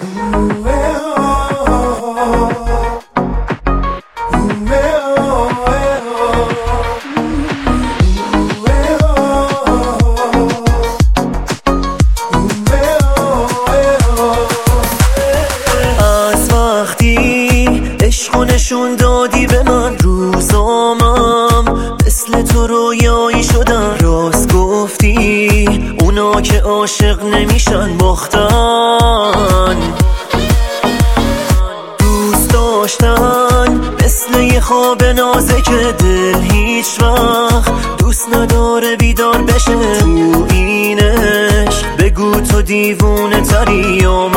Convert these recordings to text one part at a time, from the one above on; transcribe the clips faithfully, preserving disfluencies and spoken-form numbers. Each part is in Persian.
از وقتی عشق و نشون دادی به من، روزامم مثل تو رویایی شدن. راست گفتی اونا که عاشق نمیشن باختن. دوست داشتن مثل یه خواب نازک دل هیچ وقت دوست نداره بیدار بشه. تو این عشق بگو تو دیوونه تری یا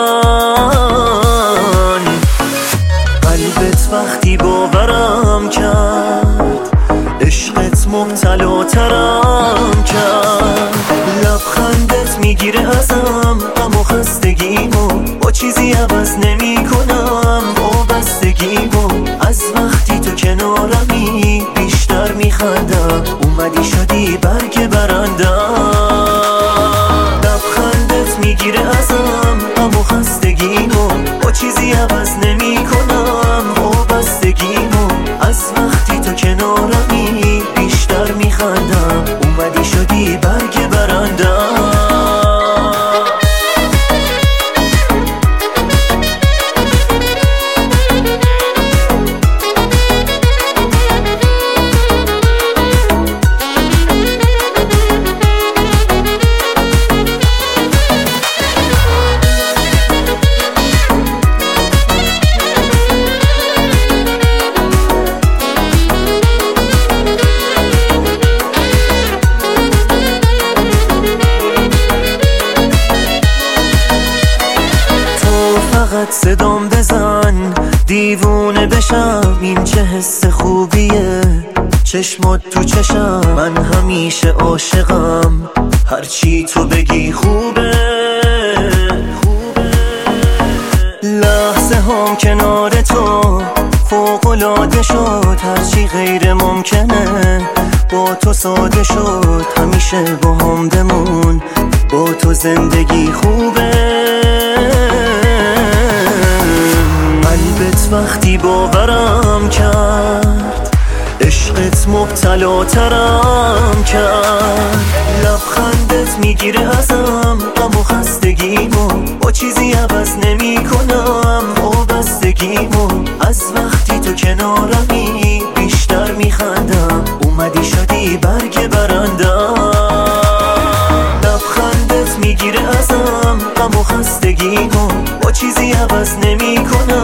من؟ قلبت وقتی باورم کرد، عشقت مبتلاترم کرد. لبخندت میگیره ازم غم و خستگیمو، با چیزی عوض نمی کنم وابستگیمو. از وقتی تو کنارمی بیشتر میخندم، اومدی شدی برگ برندم. لبخندت میگیره ازم غم و خستگیمو، با چیزی عوض نمی کنم وابستگیمو. از وقتی تو کنارمی بیشتر میخندم، اومدی شدی برگ برندم. فقط صدام بزن دیوونه بشم، این چه حس خوبیه چشمات تو چشم. من همیشه عاشقم هرچی تو بگی خوبه. لحظه هم کنار تو فوق‌العاده شد، هرچی غیر ممکنه با تو ساده شد. همیشه با هم بمون، با تو زندگی خوبه. قلبت وقتی باورم کرد، عشقت مبتلاترم کرد. لبخندت میگیره ازم غم و خستگیمو، با چیزی عوض نمی کنم وابستگیمو. از وقتی تو کنارمی بیشتر میخندم، اومدی شدی برگ برندم. لبخندت میگیره ازم غم و خستگیمو، با چیزی عوض نمی کنم